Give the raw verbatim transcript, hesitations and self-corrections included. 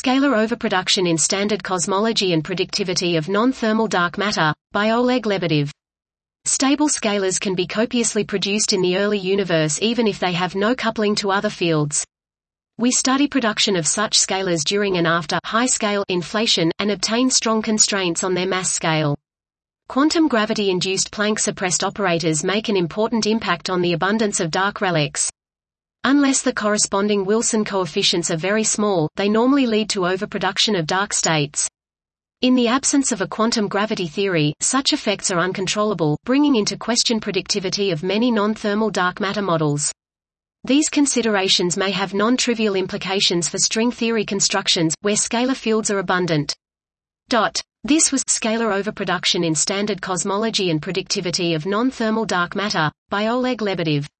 Scalar Overproduction in Standard Cosmology and Predictivity of Non-Thermal Dark Matter, by Oleg Lebedev. Stable scalars can be copiously produced in the early universe even if they have no coupling to other fields. We study production of such scalars during and after high-scale inflation, and obtain strong constraints on their mass scale. Quantum gravity-induced Planck-suppressed operators make an important impact on the abundance of dark relics. Unless the corresponding Wilson coefficients are very small, they normally lead to overproduction of dark states. In the absence of a quantum gravity theory, such effects are uncontrollable, bringing into question predictivity of many non-thermal dark matter models. These considerations may have non-trivial implications for string theory constructions, where scalar fields are abundant. Dot. This was Scalar Overproduction in Standard Cosmology and Predictivity of Non-Thermal Dark Matter, by Oleg Lebedev.